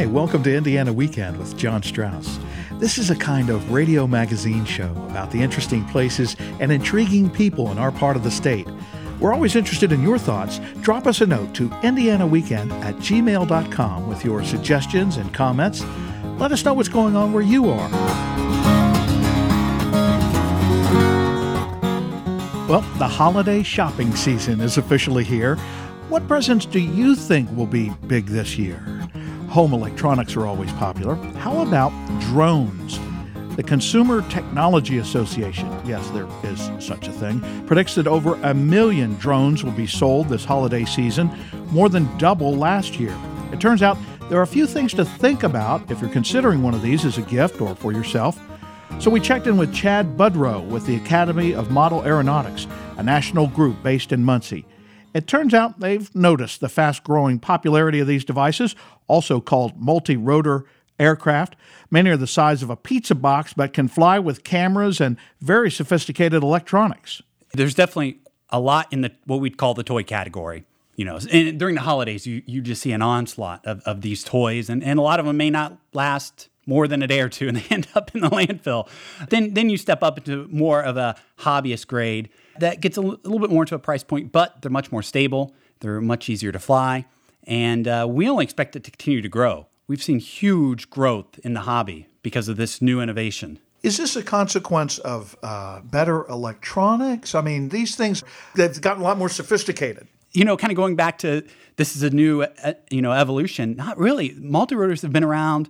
Hi, welcome to Indiana Weekend with John Strauss. This is a kind of radio magazine show about the interesting places and intriguing people in our part of the state. We're always interested in your thoughts. Drop us a note to indianaweekend@gmail.com with your suggestions and comments. Let us know what's going on where you are. Well, the holiday shopping season is officially here. What presents do you think will be big this year? Home electronics are always popular. How about drones? The Consumer Technology Association, yes, there is such a thing, predicts that over 1 million drones will be sold this holiday season, more than double last year. It turns out there are a few things to think about if you're considering one of these as a gift or for yourself. So we checked in with Chad Budrow with the Academy of Model Aeronautics, a national group based in Muncie. It turns out they've noticed the fast-growing popularity of these devices, also called multi-rotor aircraft. Many are the size of a pizza box, but can fly with cameras and very sophisticated electronics. There's definitely a lot in what we'd call the toy category. And during the holidays, you just see an onslaught of these toys, and a lot of them may not last more than a day or two, and they end up in the landfill. Then you step up into more of a hobbyist grade that gets a little bit more into a price point, but they're much more stable. They're much easier to fly, and we only expect it to continue to grow. We've seen huge growth in the hobby because of this new innovation. Is this a consequence of better electronics? I mean, these things, they've gotten a lot more sophisticated. Kind of going back to this is a new, evolution. Not really. Multi-rotors have been around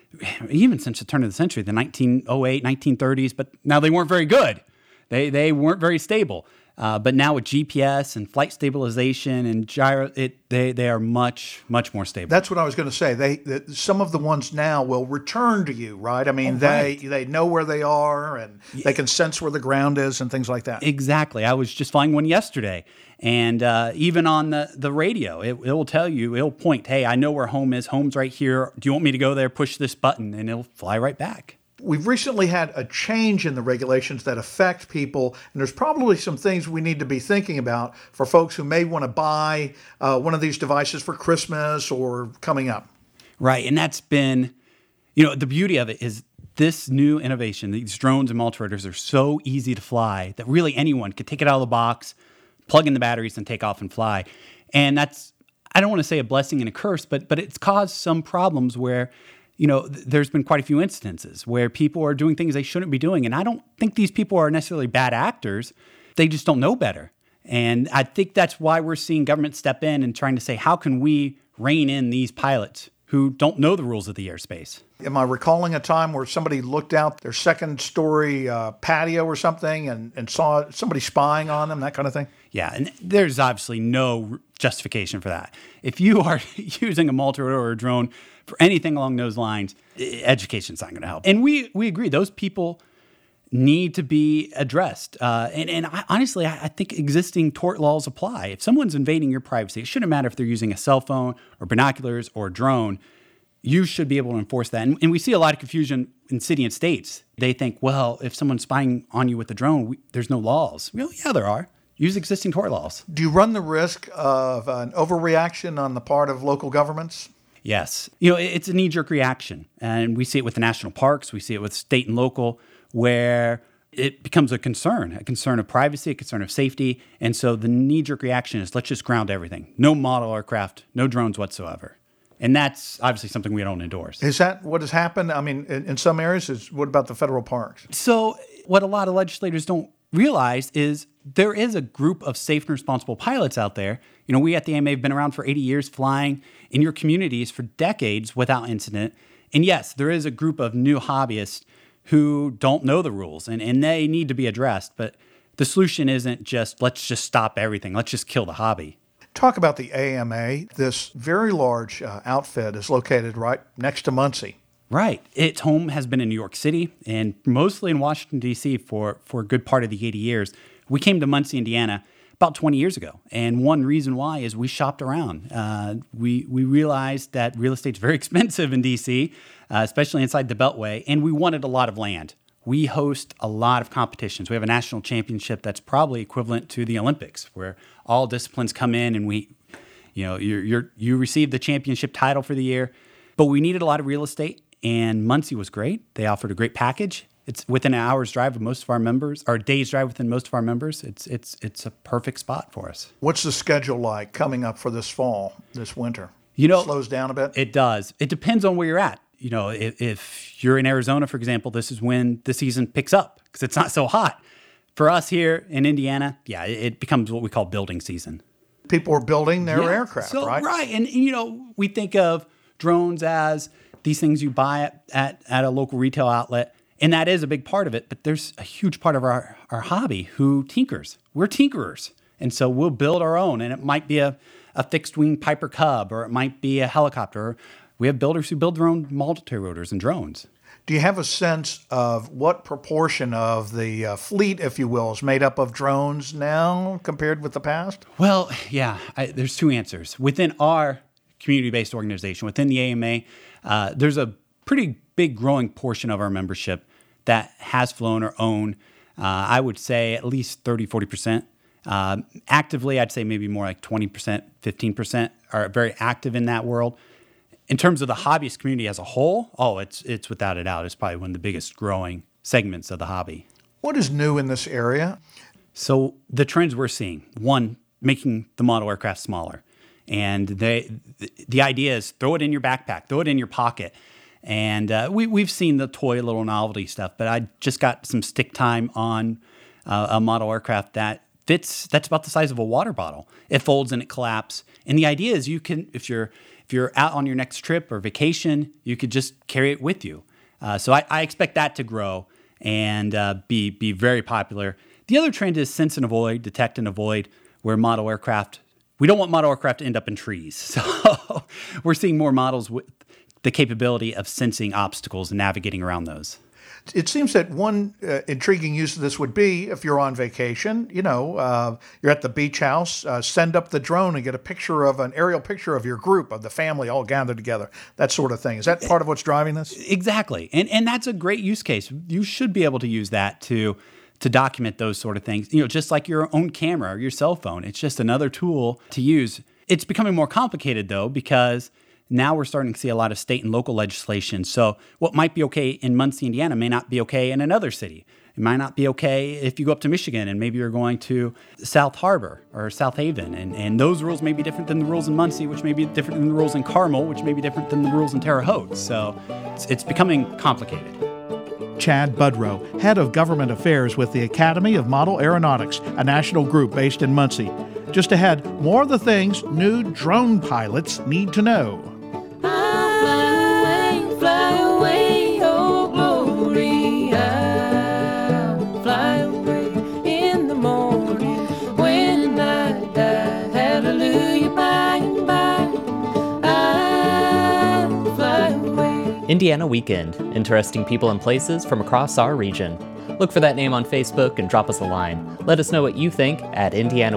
even since the turn of the century, the 1908, 1930s, but now they weren't very good. They weren't very stable. But now with GPS and flight stabilization and gyro, they are much, much more stable. That's what I was going to say. Some of the ones now will return to you, right? I mean, they know where they are and they can sense where the ground is and things like that. Exactly. I was just flying one yesterday. And even on the radio, it will tell you, it'll point, hey, I know where home is. Home's right here. Do you want me to go there? Push this button, and it'll fly right back. We've recently had a change in the regulations that affect people, and there's probably some things we need to be thinking about for folks who may want to buy one of these devices for Christmas or coming up. Right, and that's been, the beauty of it is this new innovation, these drones and multi-rotors are so easy to fly that really anyone could take it out of the box, plug in the batteries, and take off and fly. And that's, I don't want to say a blessing and a curse, but it's caused some problems where there's been quite a few instances where people are doing things they shouldn't be doing. And I don't think these people are necessarily bad actors. They just don't know better. And I think that's why we're seeing government step in and trying to say, how can we rein in these pilots who don't know the rules of the airspace? Am I recalling a time where somebody looked out their second-story patio or something and saw somebody spying on them, that kind of thing? Yeah, and there's obviously no justification for that. If you are using a multi-rotor or a drone for anything along those lines, education's not going to help. And we agree, those people need to be addressed. Honestly, I think existing tort laws apply. If someone's invading your privacy, it shouldn't matter if they're using a cell phone or binoculars or a drone. You should be able to enforce that. And we see a lot of confusion in city and states. They think, well, if someone's spying on you with a drone, there's no laws. Well, yeah, there are. Use existing tort laws. Do you run the risk of an overreaction on the part of local governments? Yes. It's a knee-jerk reaction. And we see it with the national parks. We see it with state and local, where it becomes a concern of privacy, a concern of safety. And so the knee-jerk reaction is, let's just ground everything. No model aircraft, no drones whatsoever. And that's obviously something we don't endorse. Is that what has happened? I mean, in some areas, what about the federal parks? So what a lot of legislators don't realize is there is a group of safe and responsible pilots out there. We at the AMA have been around for 80 years, flying in your communities for decades without incident. And yes, there is a group of new hobbyists who don't know the rules, and they need to be addressed. But the solution isn't just, let's just stop everything. Let's just kill the hobby. Talk about the AMA. This very large outfit is located right next to Muncie. Right. Its home has been in New York City and mostly in Washington, D.C. for a good part of the 80 years. We came to Muncie, Indiana about 20 years ago. And one reason why is we shopped around. We realized that real estate's very expensive in D.C., especially inside the Beltway, and we wanted a lot of land. We host a lot of competitions. We have a national championship that's probably equivalent to the Olympics, where all disciplines come in and you receive the championship title for the year. But we needed a lot of real estate, and Muncie was great. They offered a great package. It's within an hour's drive of most of our members, or a day's drive within most of our members. It's a perfect spot for us. What's the schedule like coming up for this fall, this winter? Slows down a bit? It does. It depends on where you're at. If you're in Arizona, for example, this is when the season picks up because it's not so hot. For us here in Indiana, it becomes what we call building season. People are building their aircraft, right? Right. And we think of drones as these things you buy at a local retail outlet. And that is a big part of it, but there's a huge part of our hobby who tinkers. We're tinkerers. And so we'll build our own, and it might be a fixed-wing Piper Cub, or it might be a helicopter. We have builders who build their own multi-rotors and drones. Do you have a sense of what proportion of the fleet, if you will, is made up of drones now compared with the past? Well, there's two answers. Within our community-based organization, within the AMA, there's a pretty big growing portion of our membership that has flown or owned, I would say at least 30-40%. Actively, I'd say maybe more like 20%, 15% are very active in that world. In terms of the hobbyist community as a whole, it's without a doubt, it's probably one of the biggest growing segments of the hobby. What is new in this area? So the trends we're seeing, one, making the model aircraft smaller. And the idea is throw it in your backpack, throw it in your pocket. And we've seen the toy little novelty stuff, but I just got some stick time on a model aircraft that's about the size of a water bottle. It folds and it collapses. And the idea is you can, if you're out on your next trip or vacation, you could just carry it with you. So I expect that to grow and be very popular. The other trend is sense and avoid, detect and avoid, where model aircraft, we don't want model aircraft to end up in trees. So we're seeing more models with the capability of sensing obstacles and navigating around those. It seems that one intriguing use of this would be if you're on vacation, you're at the beach house, send up the drone and get an aerial picture of your group, of the family all gathered together, that sort of thing. Is that part of what's driving this? Exactly. And that's a great use case. You should be able to use that to document those sort of things, just like your own camera or your cell phone. It's just another tool to use. It's becoming more complicated, though, because now we're starting to see a lot of state and local legislation. So what might be okay in Muncie, Indiana may not be okay in another city. It might not be okay if you go up to Michigan and maybe you're going to South Harbor or South Haven. And those rules may be different than the rules in Muncie, which may be different than the rules in Carmel, which may be different than the rules in Terre Haute. So it's becoming complicated. Chad Budrow, Head of Government Affairs with the Academy of Model Aeronautics, a national group based in Muncie. Just ahead, more of the things new drone pilots need to know. Fly away, oh glory, I'll fly away in the morning when I die, hallelujah, by and by, I'll fly away. Indiana Weekend, interesting people and places from across our region. Look for that name on Facebook and drop us a line. Let us know what you think at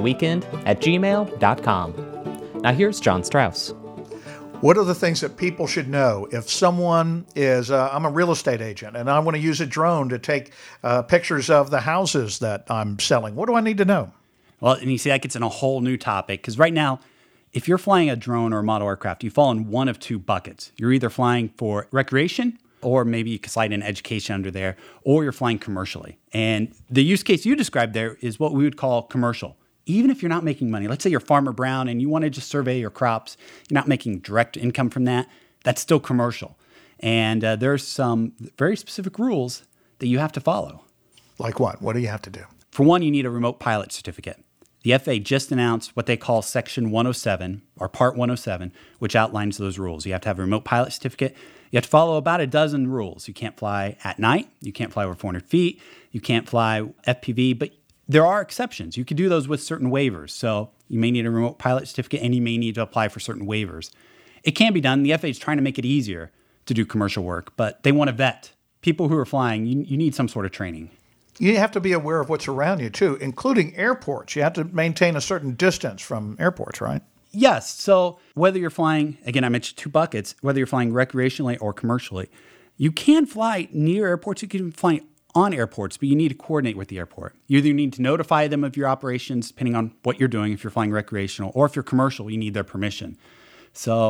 indianaweekend@gmail.com. Now here's John Strauss. What are the things that people should know if someone is, I'm a real estate agent and I want to use a drone to take pictures of the houses that I'm selling? What do I need to know? Well, and you see that gets in a whole new topic because right now, if you're flying a drone or a model aircraft, you fall in one of two buckets. You're either flying for recreation, or maybe you can slide in education under there, or you're flying commercially. And the use case you described there is what we would call commercial. Even if you're not making money, let's say you're Farmer Brown and you want to just survey your crops, you're not making direct income from that, that's still commercial. And there's some very specific rules that you have to follow. Like what? What do you have to do? For one, you need a remote pilot certificate. The FAA just announced what they call Section 107, or Part 107, which outlines those rules. You have to have a remote pilot certificate. You have to follow about a dozen rules. You can't fly at night. You can't fly over 400 feet. You can't fly FPV, but there are exceptions. You can do those with certain waivers. So you may need a remote pilot certificate and you may need to apply for certain waivers. It can be done. The FAA is trying to make it easier to do commercial work, but they want to vet people who are flying. You need some sort of training. You have to be aware of what's around you too, including airports. You have to maintain a certain distance from airports, right? Yes. So whether you're flying, again, I mentioned two buckets, whether you're flying recreationally or commercially, you can fly near airports. You can fly on airports, but you need to coordinate with the airport. You either need to notify them of your operations, depending on what you're doing, if you're flying recreational, or if you're commercial, you need their permission. So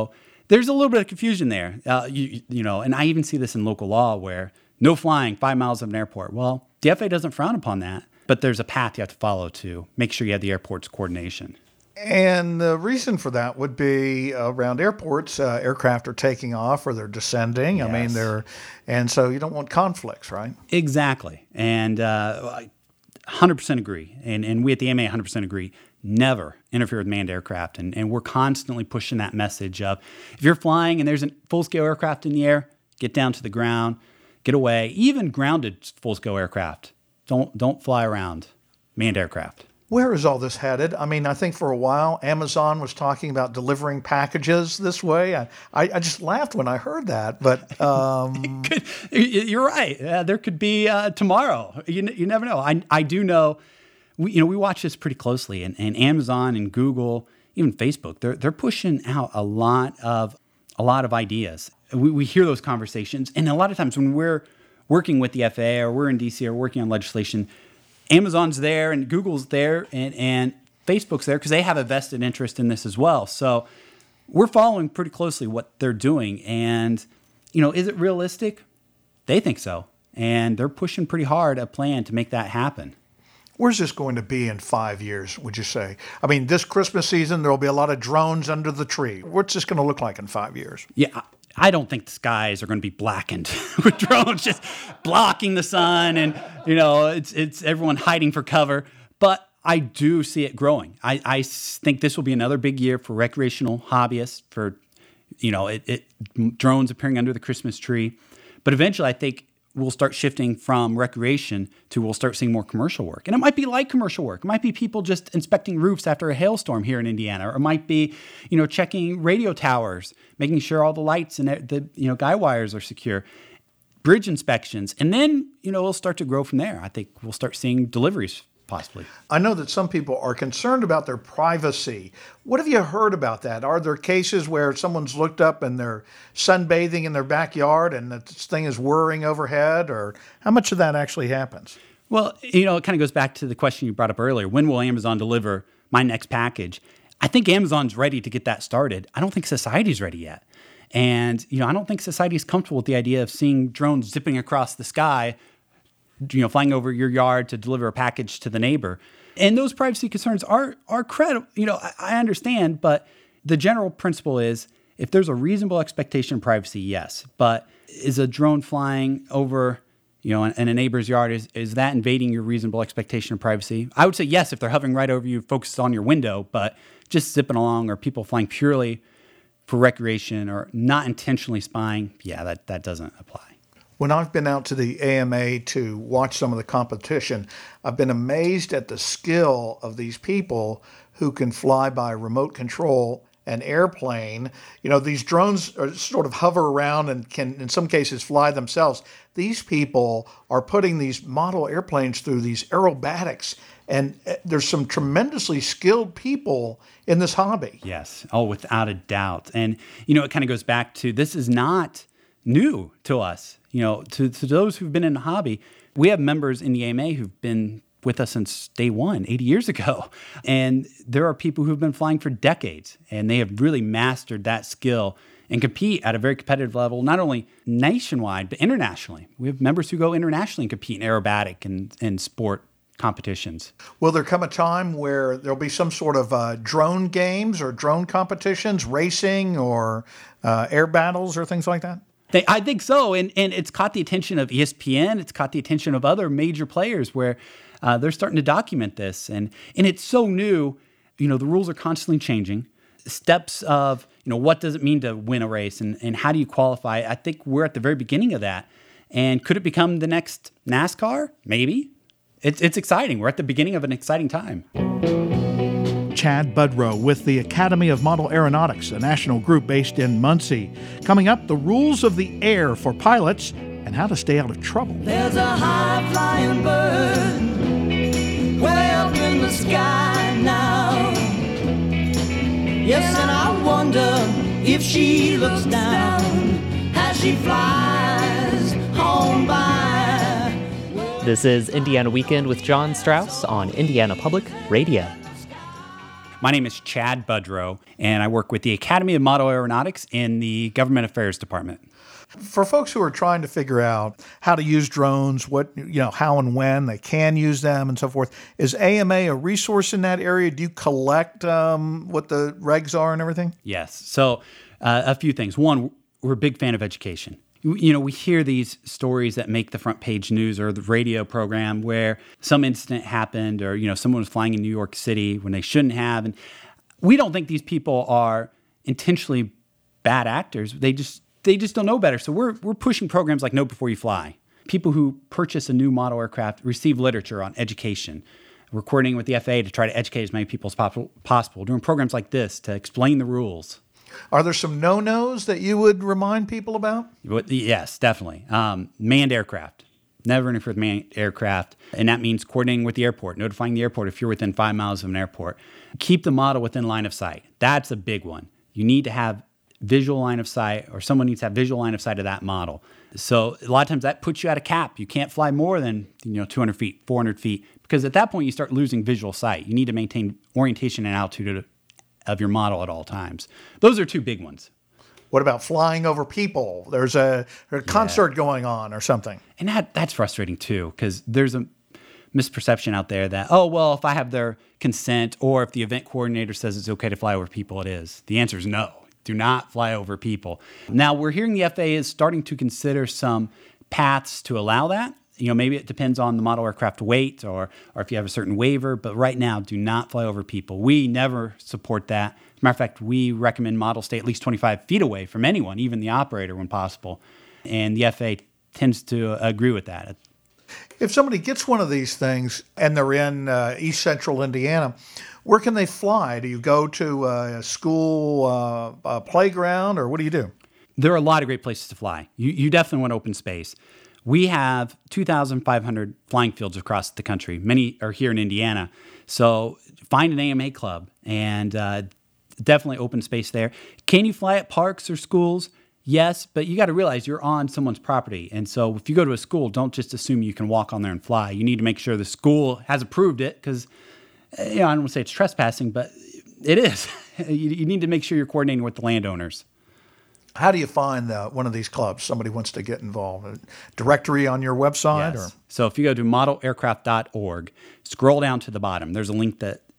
there's a little bit of confusion there. You know, and I even see this in local law where no flying 5 miles of an airport. Well, the FAA doesn't frown upon that, but there's a path you have to follow to make sure you have the airport's coordination. And the reason for that would be around airports, aircraft are taking off or they're descending. Yes. I mean, and so you don't want conflicts, right? Exactly. And I 100% agree. And we at the AMA 100% agree. Never interfere with manned aircraft. And we're constantly pushing that message of if you're flying and there's a full-scale aircraft in the air, get down to the ground, get away. Even grounded full-scale aircraft, don't fly around manned aircraft. Where is all this headed? I mean, I think for a while, Amazon was talking about delivering packages this way. I just laughed when I heard that, but... You're right. There could be tomorrow. You never know. I do know, we watch this pretty closely, and Amazon and Google, even Facebook, they're pushing out a lot of ideas. We hear those conversations, and a lot of times when we're working with the FAA or we're in DC or working on legislation, Amazon's there and Google's there and Facebook's there because they have a vested interest in this as well. So we're following pretty closely what they're doing. And, is it realistic? They think so. And they're pushing pretty hard a plan to make that happen. Where's this going to be in 5 years, would you say? I mean, this Christmas season, there'll be a lot of drones under the tree. What's this going to look like in 5 years? Yeah, I don't think the skies are going to be blackened with drones just blocking the sun and, it's everyone hiding for cover. But I do see it growing. I think this will be another big year for recreational hobbyists, for, drones appearing under the Christmas tree. But eventually I think we'll start shifting from recreation to we'll start seeing more commercial work. And it might be like commercial work. It might be people just inspecting roofs after a hailstorm here in Indiana. Or it might be, checking radio towers, making sure all the lights and the, guy wires are secure. Bridge inspections. And then, it'll start to grow from there. I think we'll start seeing deliveries possibly. I know that some people are concerned about their privacy. What have you heard about that? Are there cases where someone's looked up and they're sunbathing in their backyard and this thing is whirring overhead? Or how much of that actually happens? Well, it kind of goes back to the question you brought up earlier. When will Amazon deliver my next package? I think Amazon's ready to get that started. I don't think society's ready yet. And, I don't think society's comfortable with the idea of seeing drones zipping across the sky, flying over your yard to deliver a package to the neighbor. And those privacy concerns are credible. I understand, but the general principle is if there's a reasonable expectation of privacy, yes. But is a drone flying over, in a neighbor's yard, is that invading your reasonable expectation of privacy? I would say yes if they're hovering right over you, focused on your window, but just zipping along or people flying purely for recreation or not intentionally spying, yeah, that doesn't apply. When I've been out to the AMA to watch some of the competition, I've been amazed at the skill of these people who can fly by remote control an airplane. These drones are sort of hover around and can, in some cases, fly themselves. These people are putting these model airplanes through these aerobatics, and there's some tremendously skilled people in this hobby. Yes. Oh, without a doubt. And, it kind of goes back to this is not new to us. To those who've been in the hobby, we have members in the AMA who've been with us since day one, 80 years ago. And there are people who've been flying for decades, and they have really mastered that skill and compete at a very competitive level, not only nationwide, but internationally. We have members who go internationally and compete in aerobatic and sport competitions. Will there come a time where there'll be some sort of drone games or drone competitions, racing or air battles or things like that? I think so, and it's caught the attention of ESPN. It's caught the attention of other major players where they're starting to document this, and it's so new. The rules are constantly changing. Steps of what does it mean to win a race, and how do you qualify? I think we're at the very beginning of that, and could it become the next NASCAR? Maybe. It's exciting. We're at the beginning of an exciting time. Chad Budrow with the Academy of Model Aeronautics, a national group based in Muncie. Coming up, the rules of the air for pilots and how to stay out of trouble. There's a high-flying bird way up in the sky now. Yes, and I wonder if she looks down as she flies home by. This is Indiana Weekend with John Strauss on Indiana Public Radio. My name is Chad Budrow, and I work with the Academy of Model Aeronautics in the Government Affairs Department. For folks who are trying to figure out how to use drones, how and when they can use them and so forth, is AMA a resource in that area? Do you collect what the regs are and everything? Yes. So a few things. One, we're a big fan of education. We hear these stories that make the front page news or the radio program where some incident happened or, someone was flying in New York City when they shouldn't have. And we don't think these people are intentionally bad actors. They just don't know better. So we're pushing programs like Know Before You Fly. People who purchase a new model aircraft receive literature on education. We're coordinating with the FAA to try to educate as many people as possible, doing programs like this to explain the rules. Are there some no-nos that you would remind people about? Yes, definitely. Manned aircraft. Never interfere with manned aircraft. And that means coordinating with the airport, notifying the airport if you're within 5 miles of an airport. Keep the model within line of sight. That's a big one. You need to have visual line of sight, or someone needs to have visual line of sight of that model. So a lot of times that puts you at a cap. You can't fly more than 200 feet, 400 feet, because at that point you start losing visual sight. You need to maintain orientation and altitude of your model at all times. Those are two big ones. What about flying over people? There's a concert going on or something. And that's frustrating too, because there's a misperception out there that, if I have their consent or if the event coordinator says it's okay to fly over people, it is. The answer is no. Do not fly over people. Now, we're hearing the FAA is starting to consider some paths to allow that. Maybe it depends on the model aircraft weight or if you have a certain waiver. But right now, do not fly over people. We never support that. As a matter of fact, we recommend models stay at least 25 feet away from anyone, even the operator when possible. And the FAA tends to agree with that. If somebody gets one of these things and they're in East Central Indiana, where can they fly? Do you go to a school playground, or what do you do? There are a lot of great places to fly. You definitely want open space. We have 2,500 flying fields across the country. Many are here in Indiana. So find an AMA club and definitely open space there. Can you fly at parks or schools? Yes, but you got to realize you're on someone's property. And so if you go to a school, don't just assume you can walk on there and fly. You need to make sure the school has approved it because I don't want to say it's trespassing, but it is. You need to make sure you're coordinating with the landowners. How do you find one of these clubs? Somebody wants to get involved. A directory on your website? Yes. So if you go to modelaircraft.org, scroll down to the bottom. There's a link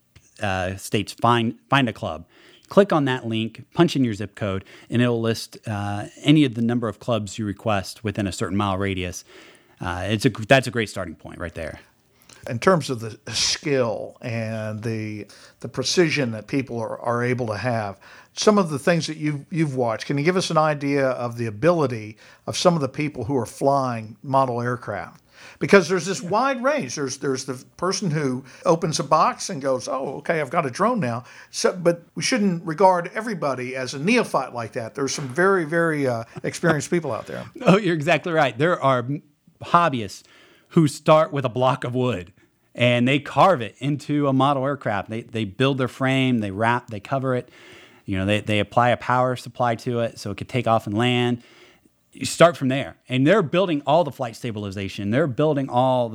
that states find a club. Click on that link, punch in your zip code, and it'll list any of the number of clubs you request within a certain mile radius. That's a great starting point right there. In terms of the skill and the precision that people are able to have, some of the things that you've watched, can you give us an idea of the ability of some of the people who are flying model aircraft? Because there's this wide range. There's the person who opens a box and goes, oh, okay, I've got a drone now. So, but we shouldn't regard everybody as a neophyte like that. There's some very, very experienced people out there. Oh, you're exactly right. There are hobbyists who start with a block of wood and they carve it into a model aircraft. They build their frame, they wrap, they cover it. They apply a power supply to it so it could take off and land. You start from there. And they're building all the flight stabilization. They're building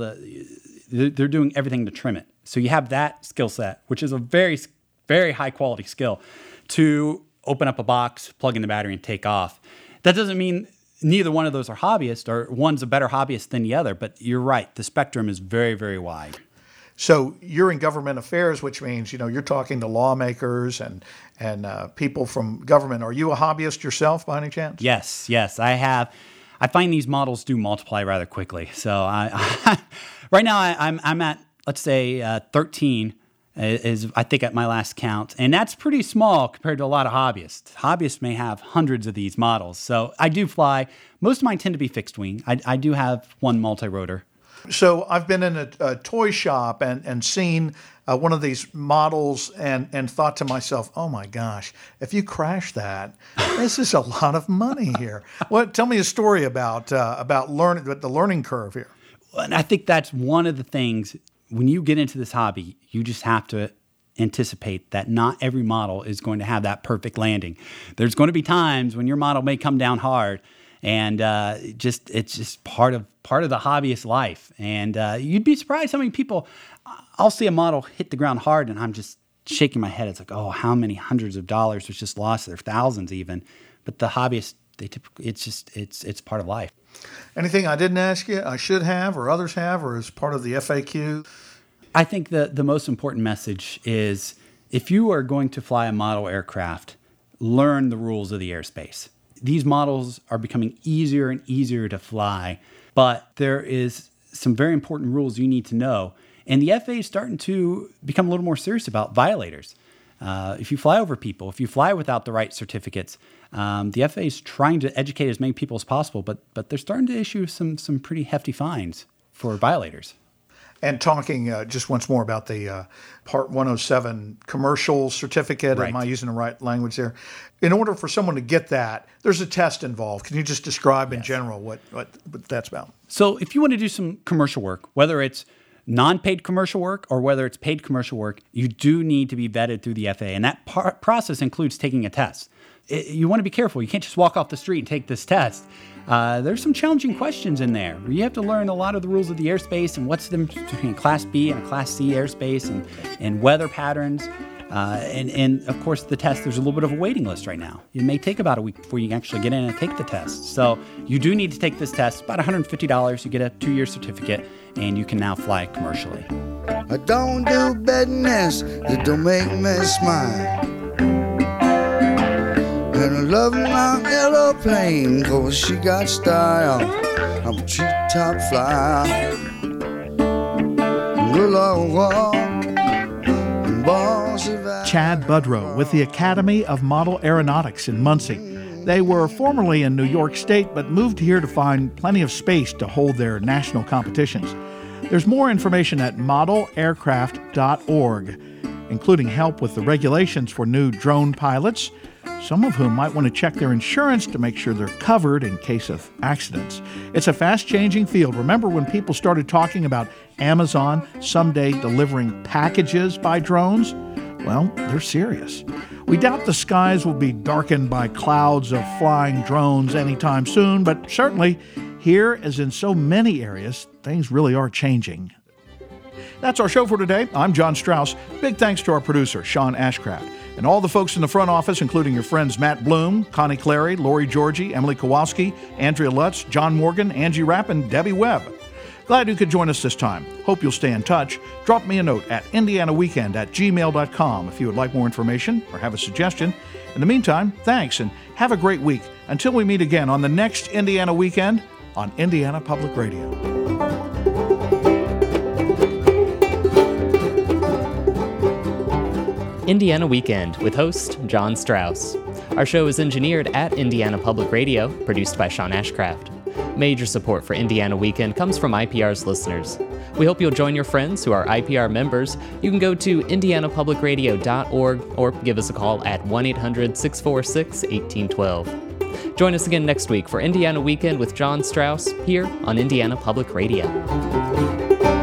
they're doing everything to trim it. So you have that skill set, which is a very, very high quality skill, to open up a box, plug in the battery, and take off. That doesn't mean neither one of those are hobbyists or one's a better hobbyist than the other, but you're right. The spectrum is very, very wide. So you're in government affairs, which means, you're talking to lawmakers and people from government. Are you a hobbyist yourself by any chance? Yes, I have. I find these models do multiply rather quickly. So right now I'm at, let's say, 13 is I think at my last count. And that's pretty small compared to a lot of hobbyists. Hobbyists may have hundreds of these models. So I do fly. Most of mine tend to be fixed wing. I do have one multi-rotor. So I've been in a toy shop and seen one of these models and thought to myself, oh my gosh, if you crash that, this is a lot of money here. Tell me a story about the learning curve here. And I think that's one of the things, when you get into this hobby, you just have to anticipate that not every model is going to have that perfect landing. There's going to be times when your model may come down hard. And it's just part of the hobbyist life. And you'd be surprised how many people, I'll see a model hit the ground hard and I'm just shaking my head. It's like, oh, how many hundreds of dollars was just lost there, thousands even. But the hobbyists, it's part of life. Anything I didn't ask you I should have or others have or as part of the FAQ? I think the most important message is if you are going to fly a model aircraft, learn the rules of the airspace. These models are becoming easier and easier to fly, but there is some very important rules you need to know. And the FAA is starting to become a little more serious about violators. If you fly over people, if you fly without the right certificates, the FAA is trying to educate as many people as possible, but they're starting to issue some pretty hefty fines for violators. And talking just once more about the Part 107 commercial certificate, Right. Am I using the right language there? In order for someone to get that, there's a test involved. Can you just describe in general what that's about? So if you want to do some commercial work, whether it's non-paid commercial work or whether it's paid commercial work, you do need to be vetted through the FAA. And that process includes taking a test. You want to be careful. You can't just walk off the street and take this test. There's some challenging questions in there. You have to learn a lot of the rules of the airspace and what's the difference between Class B and a Class C airspace and weather patterns. And of course, the test, there's a little bit of a waiting list right now. It may take about a week before you can actually get in and take the test. So you do need to take this test. About $150. You get a 2-year certificate, and you can now fly commercially. I don't do badness that don't make me smile. And I love my aeroplane, cause she got style. I'm a treetop flyer. Chad Budrow with the Academy of Model Aeronautics in Muncie. They were formerly in New York State, but moved here to find plenty of space to hold their national competitions. There's more information at modelaircraft.org, including help with the regulations for new drone pilots, some of whom might want to check their insurance to make sure they're covered in case of accidents. It's a fast-changing field. Remember when people started talking about Amazon someday delivering packages by drones? Well, they're serious. We doubt the skies will be darkened by clouds of flying drones anytime soon, but certainly here, as in so many areas, things really are changing. That's our show for today. I'm John Strauss. Big thanks to our producer, Sean Ashcraft, and all the folks in the front office, including your friends Matt Bloom, Connie Clary, Lori Georgie, Emily Kowalski, Andrea Lutz, John Morgan, Angie Rapp, and Debbie Webb. Glad you could join us this time. Hope you'll stay in touch. Drop me a note at indianaweekend@gmail.com if you would like more information or have a suggestion. In the meantime, thanks and have a great week. Until we meet again on the next Indiana Weekend on Indiana Public Radio. Indiana Weekend with host John Strauss. Our show is engineered at Indiana Public Radio, produced by Sean Ashcraft. Major support for Indiana Weekend comes from IPR's listeners. We hope you'll join your friends who are IPR members. You can go to indianapublicradio.org or give us a call at 1-800-646-1812. Join us again next week for Indiana Weekend with John Strauss here on Indiana Public Radio.